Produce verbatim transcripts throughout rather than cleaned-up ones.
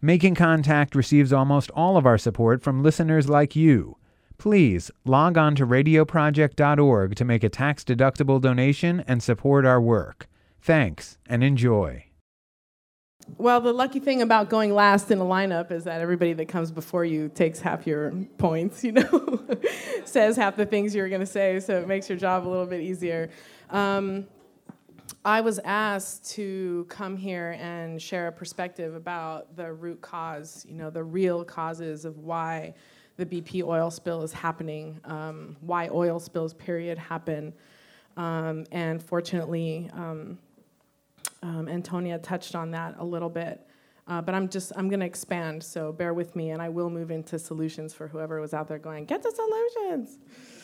Making Contact receives almost all of our support from listeners like you. Please log on to radio project dot org to make a tax-deductible donation and support our work. Thanks, and enjoy. Well, the lucky thing about going last in a lineup is that everybody that comes before you takes half your points, you know, says half the things you're going to say, so it makes your job a little bit easier. Um, I was asked to come here and share a perspective about the root cause, you know, the real causes of why the B P oil spill is happening, um, why oil spills, period, happen. Um, and fortunately, um, um, Antonia touched on that a little bit. Uh, but I'm just, I'm going to expand, so bear with me, and I will move into solutions for whoever was out there going, get the solutions.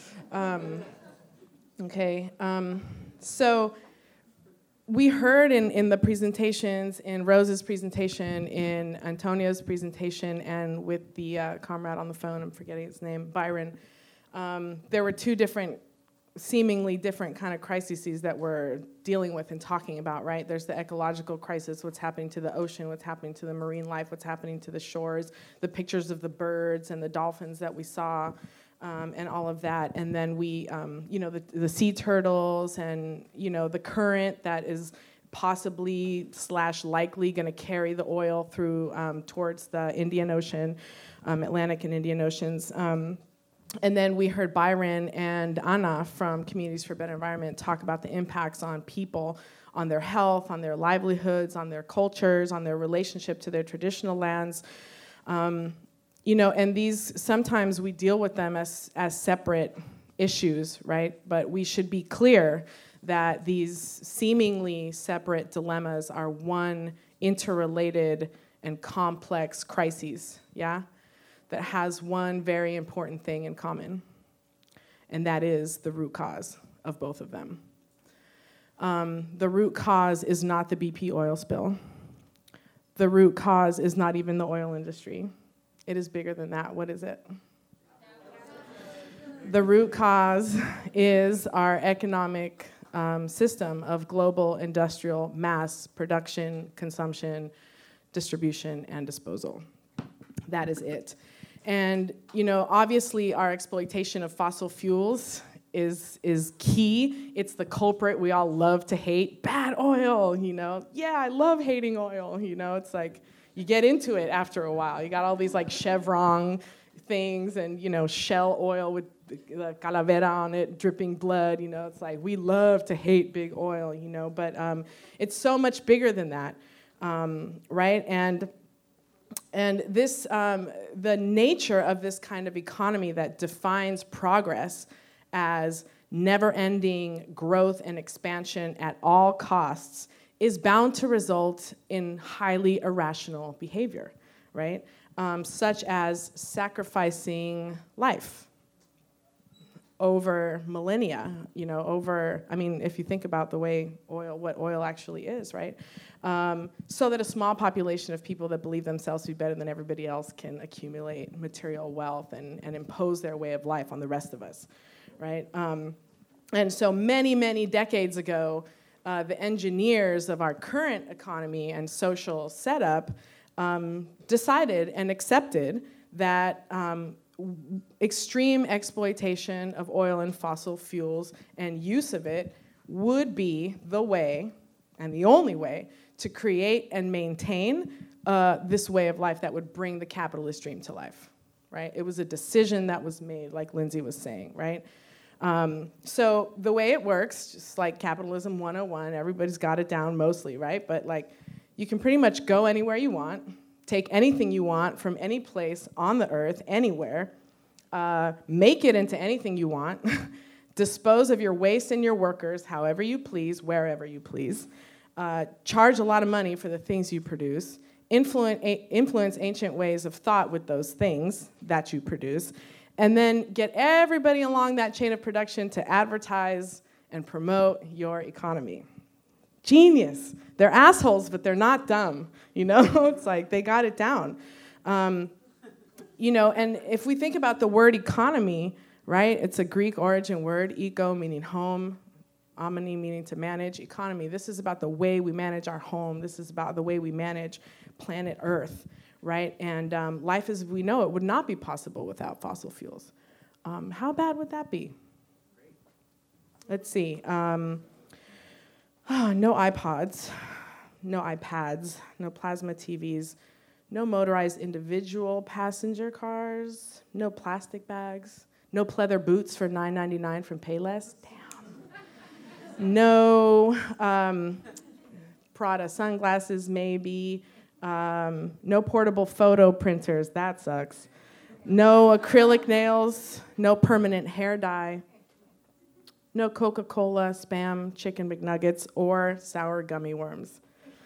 Um, okay, um, so... We heard in, in the presentations, in Rose's presentation, in Antonia's presentation, and with the uh, comrade on the phone, I'm forgetting his name, Byron, um, there were two different, seemingly different kind of crises that we're dealing with and talking about, right? There's the ecological crisis, what's happening to the ocean, what's happening to the marine life, what's happening to the shores, the pictures of the birds and the dolphins that we saw, Um, and all of that, and then we, um, you know, the, the sea turtles, and you know, the current that is possibly slash likely going to carry the oil through um, towards the Indian Ocean, um, Atlantic and Indian Oceans. Um, and then we heard Byron and Anna from Communities for a Better Environment talk about the impacts on people, on their health, on their livelihoods, on their cultures, on their relationship to their traditional lands. Um, You know, and these, sometimes we deal with them as, as separate issues, right? But we should be clear that these seemingly separate dilemmas are one interrelated and complex crises, yeah? That has one very important thing in common, and that is the root cause of both of them. Um, the root cause is not the B P oil spill. The root cause is not even the oil industry. It is bigger than that. What is it? The root cause is our economic um, system of global industrial mass production, consumption, distribution, and disposal. That is it. And, you know, obviously our exploitation of fossil fuels is is key. It's the culprit we all love to hate. Bad oil, you know. Yeah, I love hating oil, you know. It's like, you get into it after a while. You got all these like Chevron things and, you know, Shell oil with the calavera on it, dripping blood. You know, it's like we love to hate big oil, you know, but um, it's so much bigger than that, um, right? And and this, um, the nature of this kind of economy that defines progress as never-ending growth and expansion at all costs is bound to result in highly irrational behavior, right? Um, such as sacrificing life over millennia, you know, over, I mean, if you think about the way oil, what oil actually is, right? Um, so that a small population of people that believe themselves to be better than everybody else can accumulate material wealth and, and impose their way of life on the rest of us, right? Um, and so many, many decades ago, Uh, the engineers of our current economy and social setup um, decided and accepted that um, w- extreme exploitation of oil and fossil fuels and use of it would be the way, and the only way, to create and maintain uh, this way of life that would bring the capitalist dream to life, right? It was a decision that was made, like Lindsay was saying, right? Um, so the way it works, just like Capitalism one oh one, everybody's got it down mostly, right? But like, you can pretty much go anywhere you want, take anything you want from any place on the earth, anywhere, uh, make it into anything you want, dispose of your waste and your workers however you please, wherever you please, uh, charge a lot of money for the things you produce, influence, a- influence ancient ways of thought with those things that you produce, and then get everybody along that chain of production to advertise and promote your economy. Genius. They're assholes, but they're not dumb. You know, it's like they got it down. Um, you know, and if we think about the word economy, right? It's a Greek origin word, eco meaning home, omni meaning to manage, economy. This is about the way we manage our home. This is about the way we manage planet Earth, right? And um, life as we know it would not be possible without fossil fuels. Um, how bad would that be? Let's see. Um, oh, no iPods, no iPads, no plasma T Vs, no motorized individual passenger cars, no plastic bags, no pleather boots for nine ninety-nine from Payless. Damn. No um, Prada sunglasses, maybe. Um, no portable photo printers. That sucks. No acrylic nails. No permanent hair dye. No Coca-Cola, Spam, Chicken McNuggets, or sour gummy worms.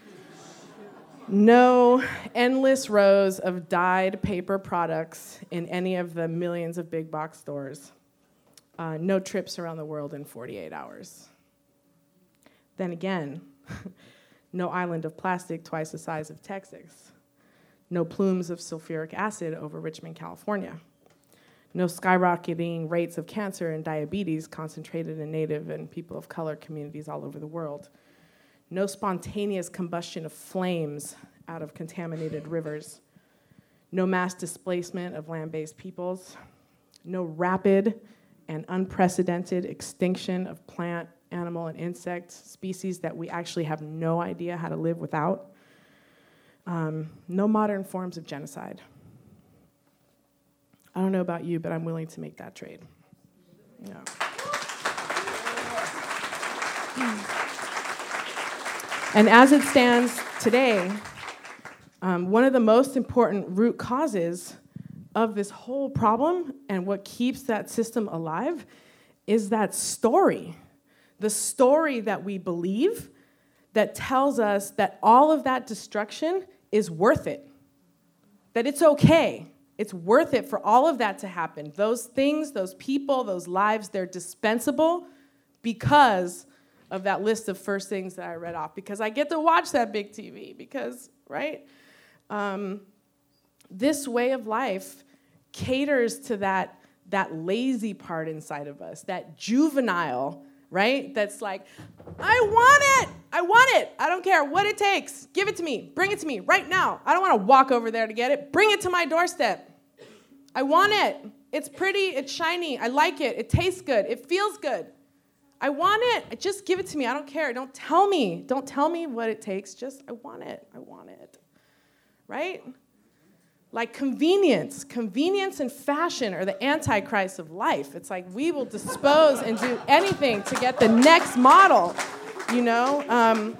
No endless rows of dyed paper products in any of the millions of big box stores. Uh, no trips around the world in forty-eight hours. Then again, no island of plastic twice the size of Texas. No plumes of sulfuric acid over Richmond, California. No skyrocketing rates of cancer and diabetes concentrated in Native and people of color communities all over the world. No spontaneous combustion of flames out of contaminated rivers. No mass displacement of land-based peoples. No rapid and unprecedented extinction of plant, animal, and insect species that we actually have no idea how to live without. Um, no modern forms of genocide. I don't know about you, but I'm willing to make that trade. Yeah. And as it stands today, um, one of the most important root causes of this whole problem and what keeps that system alive is that story. The story that we believe that tells us that all of that destruction is worth it. That it's okay. It's worth it for all of that to happen. Those things, those people, those lives, they're dispensable because of that list of first things that I read off, because I get to watch that big T V, because, right? Um, this way of life caters to that, that lazy part inside of us, that juvenile, right? That's like, I want it, I want it, I don't care what it takes, give it to me, bring it to me right now. I don't want to walk over there to get it, bring it to my doorstep. I want it, it's pretty, it's shiny, I like it, it tastes good, it feels good. I want it. Just give it to me. I don't care. Don't tell me. Don't tell me what it takes. Just, I want it. I want it. Right? Like convenience. Convenience and fashion are the antichrist of life. It's like we will dispose and do anything to get the next model, you know? Um,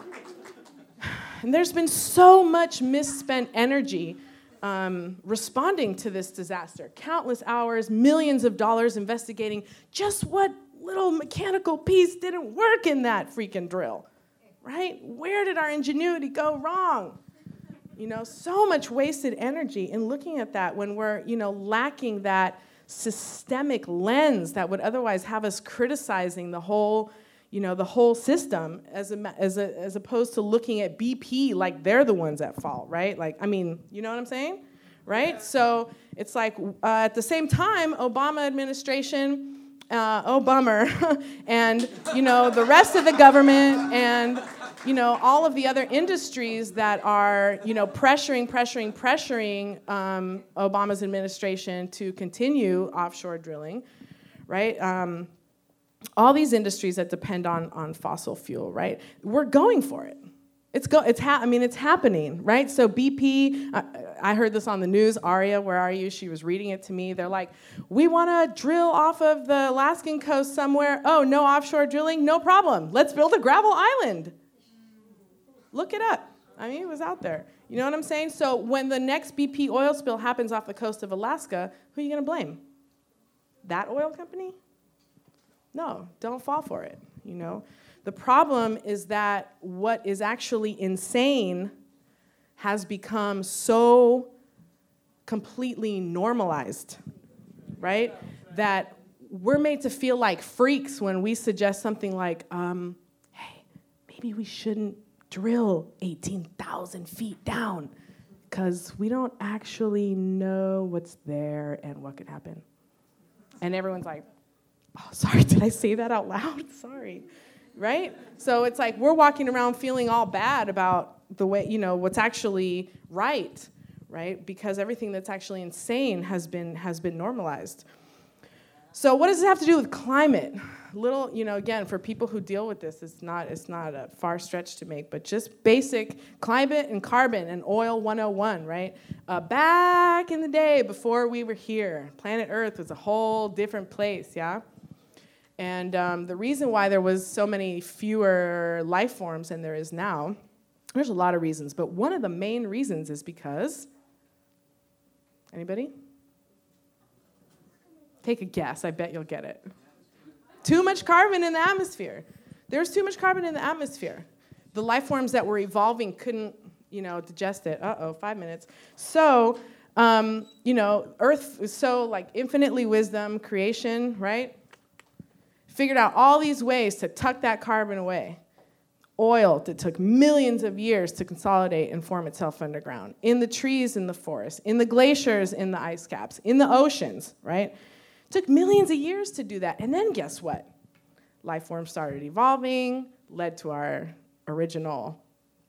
and there's been so much misspent energy um, responding to this disaster. Countless hours, millions of dollars investigating just what little mechanical piece didn't work in that freaking drill, right? Where did our ingenuity go wrong? You know, so much wasted energy in looking at that when we're, you know, lacking that systemic lens that would otherwise have us criticizing the whole, you know, the whole system as a, as a, as opposed to looking at B P like they're the ones at fault, right? Like, I mean, you know what I'm saying, right? So it's like uh, at the same time, Obama administration. Uh, oh, bummer. And, you know, the rest of the government and, you know, all of the other industries that are, you know, pressuring, pressuring, pressuring um, Obama's administration to continue offshore drilling, right? Um, all these industries that depend on, on fossil fuel, right? We're going for it. It's go. It's ha- I mean, it's happening, right? So B P, I, I heard this on the news. Aria, where are you? She was reading it to me. They're like, we want to drill off of the Alaskan coast somewhere. Oh, no offshore drilling? No problem. Let's build a gravel island. Look it up. I mean, it was out there. You know what I'm saying? So when the next B P oil spill happens off the coast of Alaska, who are you going to blame? That oil company? No, don't fall for it, you know? The problem is that what is actually insane has become so completely normalized, right? That we're made to feel like freaks when we suggest something like, um, hey, maybe we shouldn't drill eighteen thousand feet down because we don't actually know what's there and what could happen. And everyone's like, oh, sorry, did I say that out loud? Sorry. Right? So it's like we're walking around feeling all bad about the way, you know, what's actually right, right? Because everything that's actually insane has been has been normalized. So what does it have to do with climate? Little, you know, again, for people who deal with this, it's not it's not a far stretch to make, but just basic climate and carbon and oil one oh one, right? Uh, back in the day, before we were here, planet Earth was a whole different place, yeah? And um, the reason why there was so many fewer life forms than there is now, there's a lot of reasons, but one of the main reasons is because, anybody? Take a guess. I bet you'll get it. Too much carbon in the atmosphere. There's too much carbon in the atmosphere. The life forms that were evolving couldn't, you know, digest it. Uh-oh, five minutes. So, um, you know, Earth is so, like, infinitely wisdom, creation, right? Figured out all these ways to tuck that carbon away. Oil that took millions of years to consolidate and form itself underground. In the trees in the forest, in the glaciers, in the ice caps, in the oceans, right? Took millions of years to do that. And then guess what? Life forms started evolving, led to our original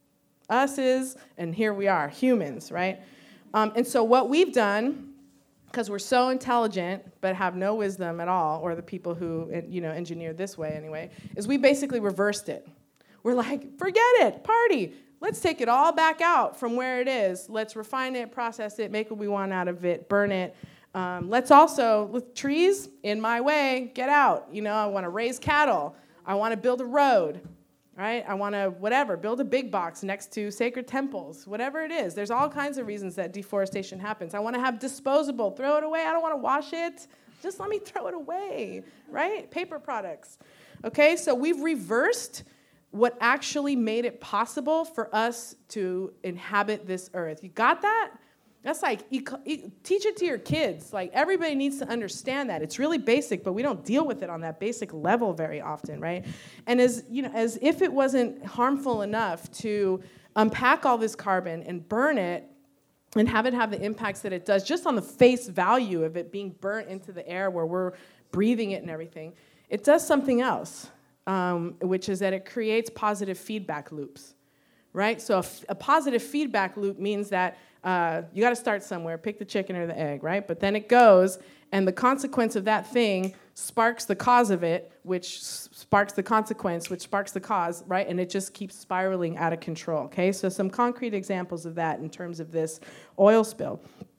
us's, and here we are, humans, right? Um, and so what we've done, because we're so intelligent but have no wisdom at all, or the people who, you know, engineered this way anyway, is we basically reversed it. We're like, forget it, party. Let's take it all back out from where it is. Let's refine it, process it, make what we want out of it, burn it. Um, let's also, with trees, in my way, get out. You know, I want to raise cattle. I want to build a road, right? I want to, whatever, build a big box next to sacred temples, whatever it is. There's all kinds of reasons that deforestation happens. I want to have disposable, throw it away. I don't want to wash it. Just let me throw it away, right? Paper products. Okay, so we've reversed what actually made it possible for us to inhabit this earth. You got that? That's like, eco- e- teach it to your kids. Like, everybody needs to understand that. It's really basic, but we don't deal with it on that basic level very often, right? And as, you know, as if it wasn't harmful enough to unpack all this carbon and burn it and have it have the impacts that it does, just on the face value of it being burnt into the air where we're breathing it and everything, it does something else, um, which is that it creates positive feedback loops, right? So a, f- a positive feedback loop means that Uh, you got to start somewhere, pick the chicken or the egg, right? But then it goes, and the consequence of that thing sparks the cause of it, which s- sparks the consequence, which sparks the cause, right? And it just keeps spiraling out of control, okay? So some concrete examples of that in terms of this oil spill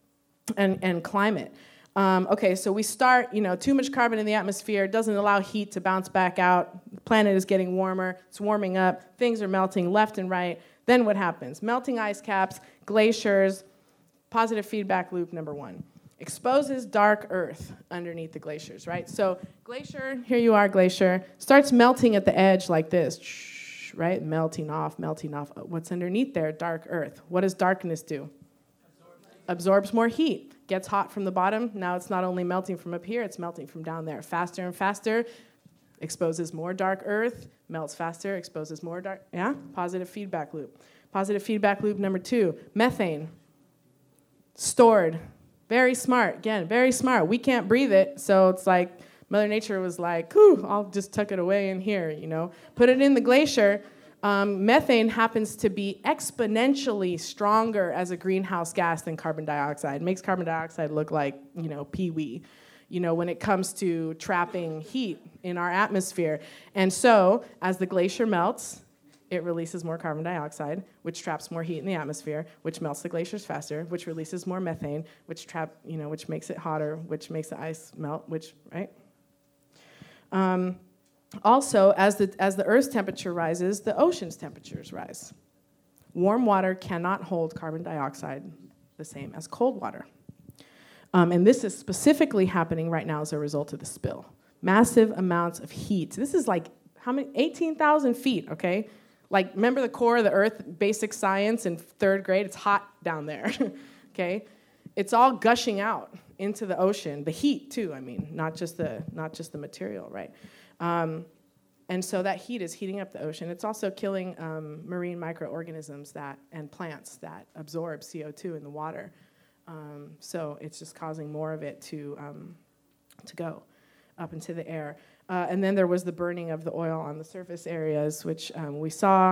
and, and climate. Um, okay, so we start, you know, too much carbon in the atmosphere doesn't allow heat to bounce back out. The planet is getting warmer. It's warming up. Things are melting left and right. Then what happens? Melting ice caps, glaciers, positive feedback loop number one. Exposes dark earth underneath the glaciers, right? So glacier, here you are, glacier, starts melting at the edge like this, right? Melting off, melting off. What's underneath there? Dark earth. What does darkness do? Absorbs more heat. Gets hot from the bottom. Now it's not only melting from up here, it's melting from down there. Faster and faster. Exposes more dark earth, melts faster, exposes more dark, yeah? Positive feedback loop. Positive feedback loop number two, methane. Stored. Very smart, again, very smart. We can't breathe it, so it's like Mother Nature was like, whew, I'll just tuck it away in here, you know? Put it in the glacier. Um, methane happens to be exponentially stronger as a greenhouse gas than carbon dioxide. It makes carbon dioxide look like, you know, pee-wee. You know, when it comes to trapping heat in our atmosphere. And so, as the glacier melts, it releases more carbon dioxide, which traps more heat in the atmosphere, which melts the glaciers faster, which releases more methane, which trap, you know, which makes it hotter, which makes the ice melt, which, right? Um, also, as the as the Earth's temperature rises, the ocean's temperatures rise. Warm water cannot hold carbon dioxide the same as cold water. Um, and this is specifically happening right now as a result of the spill. Massive amounts of heat. This is like, how many? eighteen thousand feet, okay? Like, remember the core of the Earth, basic science in third grade? It's hot down there, okay? It's all gushing out into the ocean. The heat, too, I mean, not just the, not just the material, right? Um, and so that heat is heating up the ocean. It's also killing um, marine microorganisms that and plants that absorb C O two in the water. Um, so it's just causing more of it to um, to go up into the air. Uh, and then there was the burning of the oil on the surface areas, which um, we saw.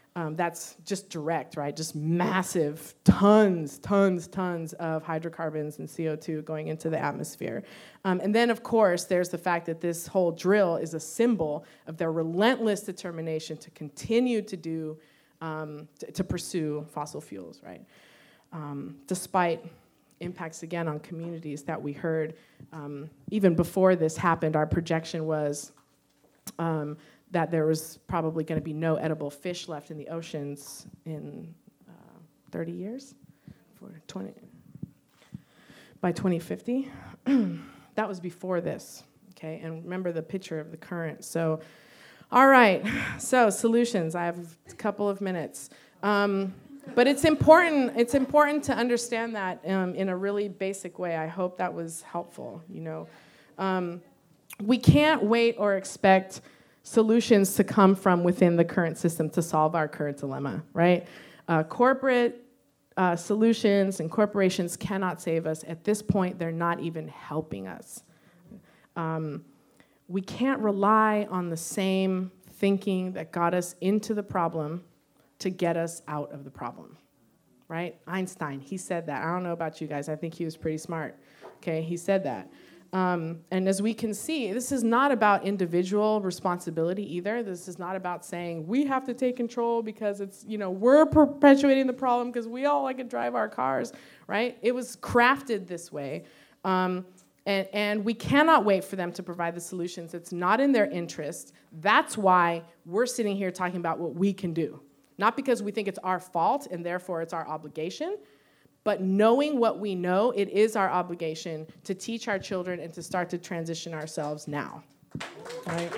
Um, that's just direct, right? Just massive, tons, tons, tons of hydrocarbons and C O two going into the atmosphere. Um, and then, of course, there's the fact that this whole drill is a symbol of their relentless determination to continue to do, um, to, to pursue fossil fuels, right? Um, despite impacts, again, on communities that we heard. Um, even before this happened, our projection was um, that there was probably going to be no edible fish left in the oceans in uh, thirty years, for twenty by twenty fifty. That was before this, okay? And remember the picture of the current. So, all right, so solutions. I have a couple of minutes. Um, but it's important, it's important to understand that um, in a really basic way. I hope that was helpful, you know. Um, we can't wait or expect solutions to come from within the current system to solve our current dilemma, right? Uh, corporate uh, solutions and corporations cannot save us. At this point, they're not even helping us. Um, we can't rely on the same thinking that got us into the problem to get us out of the problem, right? Einstein, he said that. I don't know about you guys. I think he was pretty smart, okay? He said that. Um, and as we can see, this is not about individual responsibility either. This is not about saying we have to take control because it's, you know, we're perpetuating the problem because we all like to drive our cars, right? It was crafted this way. Um, and, and we cannot wait for them to provide the solutions. It's not in their interest. That's why we're sitting here talking about what we can do. Not because we think it's our fault and therefore it's our obligation, but knowing what we know, it is our obligation to teach our children and to start to transition ourselves now. Right?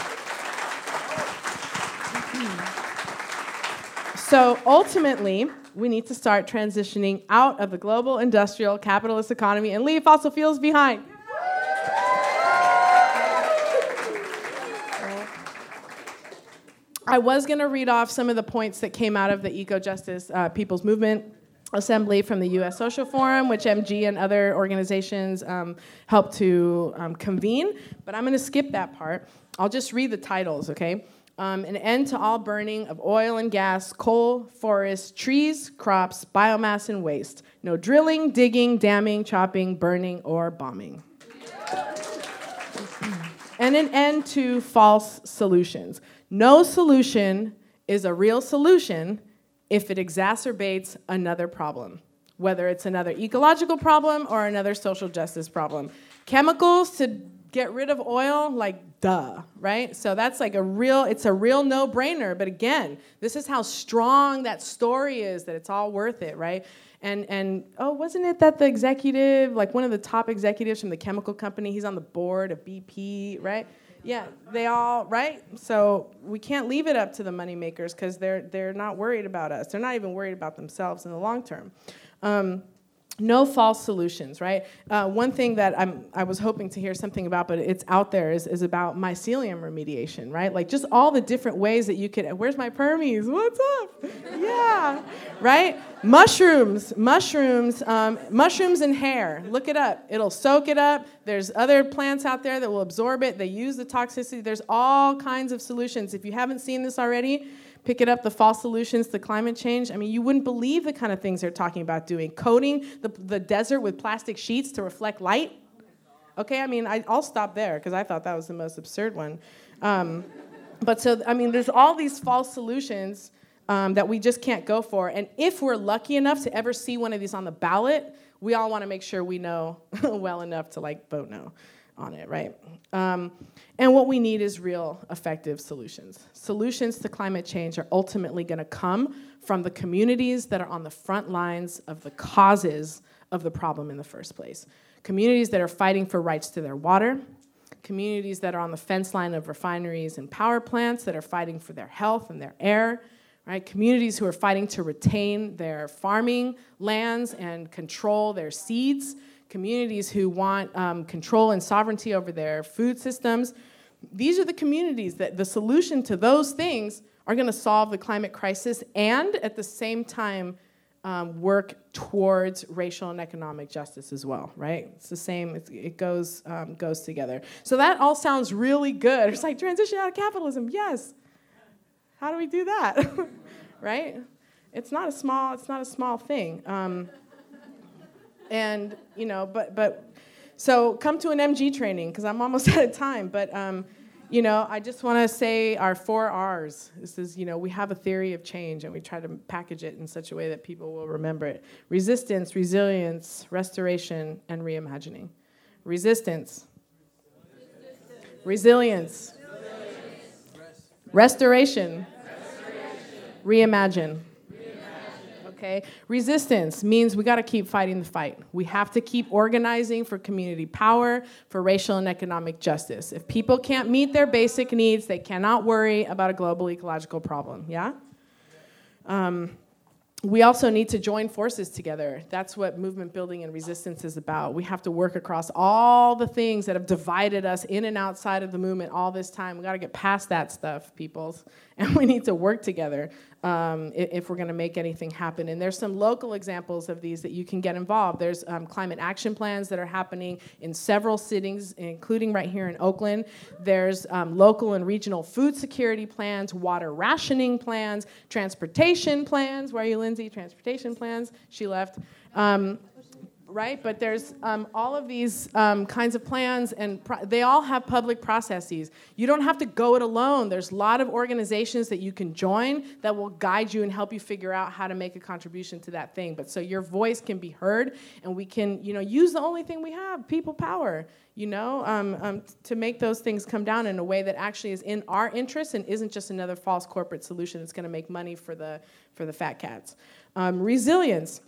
So ultimately, we need to start transitioning out of the global industrial capitalist economy and leave fossil fuels behind. I was going to read off some of the points that came out of the Eco-Justice uh, People's Movement Assembly from the U S Social Forum, which M G and other organizations um, helped to um, convene, but I'm going to skip that part. I'll just read the titles, okay? Um, an end to all burning of oil and gas, coal, forests, trees, crops, biomass, and waste. No drilling, digging, damming, chopping, burning, or bombing. And an end to false solutions. No solution is a real solution if it exacerbates another problem, whether it's another ecological problem or another social justice problem. Chemicals to get rid of oil, like, duh, right? So that's like a real, it's a real no-brainer. But again, this is how strong that story is, that it's all worth it, right? And, and oh, wasn't it that the executive, like one of the top executives from the chemical company, he's on the board of B P, right? Yeah, they all, right? So we can't leave it up to the moneymakers because they're they're not worried about us. They're not even worried about themselves in the long term. Um, no false solutions, right? Uh, one thing that I'm I was hoping to hear something about, but it's out there, is, is about mycelium remediation, right? Like just all the different ways that you could, where's my Permies? What's up? Yeah, right? Mushrooms, mushrooms, um, mushrooms and hair. Look it up. It'll soak it up. There's other plants out there that will absorb it. They use the toxicity. There's all kinds of solutions. If you haven't seen this already, pick it up, the false solutions to climate change. I mean, you wouldn't believe the kind of things they're talking about doing. Coating the, the desert with plastic sheets to reflect light. Okay, I mean, I, I'll stop there because I thought that was the most absurd one. Um, but so, I mean, there's all these false solutions um, that we just can't go for. And if we're lucky enough to ever see one of these on the ballot, we all want to make sure we know well enough to, like, vote no on it, right? Um, and what we need is real effective solutions. Solutions to climate change are ultimately going to come from the communities that are on the front lines of the causes of the problem in the first place. Communities that are fighting for rights to their water, communities that are on the fence line of refineries and power plants that are fighting for their health and their air, right? Communities who are fighting to retain their farming lands and control their seeds, communities who want um, control and sovereignty over their food systems. These are the communities that the solution to those things are going to solve the climate crisis and at the same time um, work towards racial and economic justice as well, right? It's the same, it's, it goes, um, goes together. So that all sounds really good. It's like transition out of capitalism, yes. How do we do that? right? It's not a small, it's not a small thing. Um, and, you know, but, but, so come to an M G training, because I'm almost out of time, but, um, you know, I just want to say our four R's. This is, you know, we have a theory of change, and we try to package it in such a way that people will remember it. Resistance, resilience, restoration, and reimagining. Resistance. Resilience. Restoration. Reimagine. Okay? Resistance means we got to keep fighting the fight. We have to keep organizing for community power, for racial and economic justice. If people can't meet their basic needs, they cannot worry about a global ecological problem. Yeah? Um, we also need to join forces together. That's what movement building and resistance is about. We have to work across all the things that have divided us in and outside of the movement all this time. We got to get past that stuff, peoples, and we need to work together um, if, if we're going to make anything happen. And there's some local examples of these that you can get involved. There's um, climate action plans that are happening in several cities, including right here in Oakland. There's um, local and regional food security plans, water rationing plans, transportation plans. Where are you, Lindsay? Transportation plans. She left. Um, right? But there's um, all of these um, kinds of plans, and pro- they all have public processes. You don't have to go it alone. There's a lot of organizations that you can join that will guide you and help you figure out how to make a contribution to that thing. But so your voice can be heard, and we can, you know, use the only thing we have, people power, you know, um, um, to make those things come down in a way that actually is in our interest and isn't just another false corporate solution that's going to make money for the for the fat cats. Um, resilience.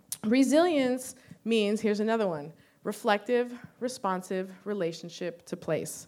Resilience means, here's another one, reflective, responsive relationship to place.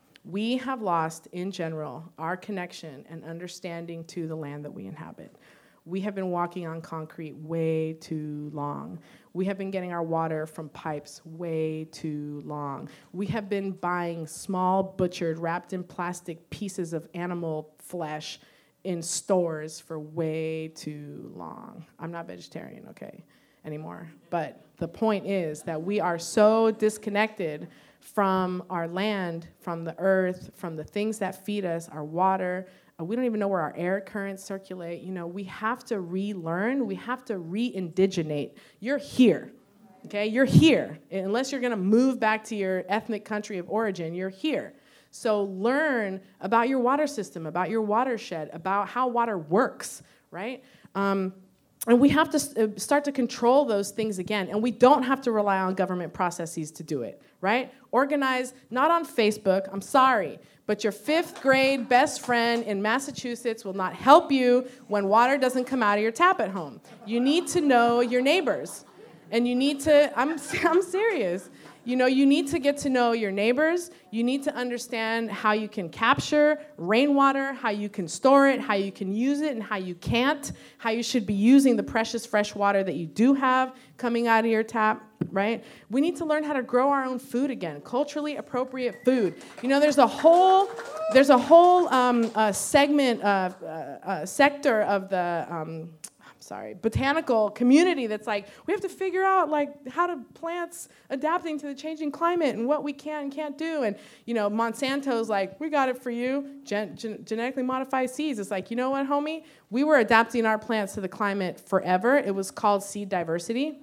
We have lost, in general, our connection and understanding to the land that we inhabit. We have been walking on concrete way too long. We have been getting our water from pipes way too long. We have been buying small, butchered, wrapped in plastic pieces of animal flesh in stores for way too long. I'm not vegetarian, okay, anymore. But the point is that we are so disconnected from our land, from the earth, from the things that feed us, our water. Uh, we don't even know where our air currents circulate. You know, we have to relearn. We have to re-indigenate. You're here, okay? You're here. Unless you're going to move back to your ethnic country of origin, you're here. So learn about your water system, about your watershed, about how water works, right? Um, And we have to start to control those things again. And we don't have to rely on government processes to do it, right? Organize, not on Facebook, I'm sorry, but your fifth grade best friend in Massachusetts will not help you when water doesn't come out of your tap at home. You need to know your neighbors. And you need to, I'm, I'm serious. You know, you need to get to know your neighbors. You need to understand how you can capture rainwater, how you can store it, how you can use it, and how you can't, how you should be using the precious fresh water that you do have coming out of your tap, right? We need to learn how to grow our own food again, culturally appropriate food. You know, there's a whole, there's a whole um, uh, segment, of, uh, uh, sector of the, um, sorry, botanical community that's like, we have to figure out like how to plants adapting to the changing climate and what we can and can't do. And, you know, Monsanto's like, we got it for you, Gen- gen- genetically modified seeds. It's like, you know what, homie? We were adapting our plants to the climate forever. It was called seed diversity.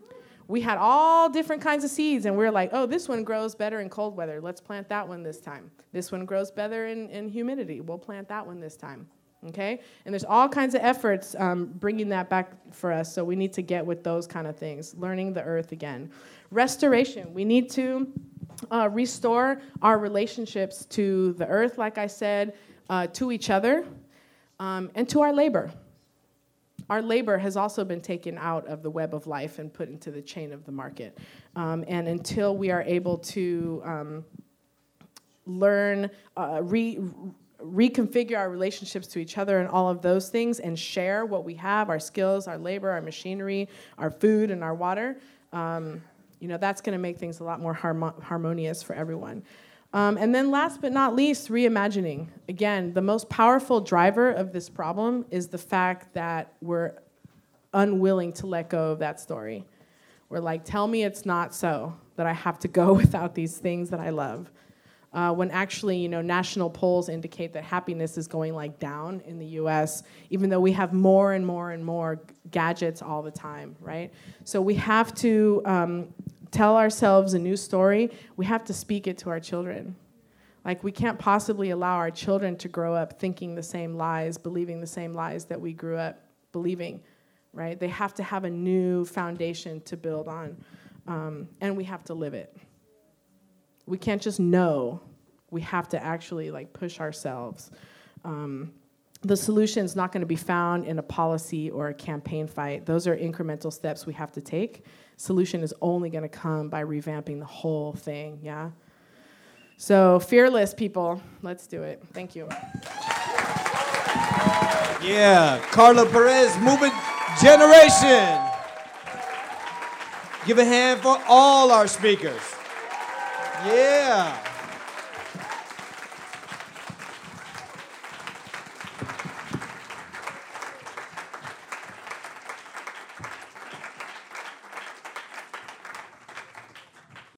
We had all different kinds of seeds, and we were like, oh, this one grows better in cold weather. Let's plant that one this time. This one grows better in, in humidity. We'll plant that one this time. Okay? And there's all kinds of efforts um, bringing that back for us, so we need to get with those kind of things, learning the earth again. Restoration. We need to uh, restore our relationships to the earth, like I said, uh, to each other, um, and to our labor. Our labor has also been taken out of the web of life and put into the chain of the market. Um, and until we are able to um, learn, uh, re... reconfigure our relationships to each other and all of those things and share what we have, our skills, our labor, our machinery, our food, and our water, um, you know, that's going to make things a lot more harmo- harmonious for everyone. Um, and then last but not least, reimagining. Again, the most powerful driver of this problem is the fact that we're unwilling to let go of that story. We're like, tell me it's not so, that I have to go without these things that I love. Uh, when actually, you know, national polls indicate that happiness is going like down in the U S, even though we have more and more and more gadgets all the time, right? So we have to um, tell ourselves a new story. We have to speak it to our children. Like, we can't possibly allow our children to grow up thinking the same lies, believing the same lies that we grew up believing, right? They have to have a new foundation to build on, um, and we have to live it. We can't just know. We have to actually like push ourselves. Um, the solution is not going to be found in a policy or a campaign fight. Those are incremental steps we have to take. Solution is only going to come by revamping the whole thing, yeah? So fearless, people. Let's do it. Thank you. Yeah, Carla Perez, Movement Generation. Give a hand for all our speakers. Yeah.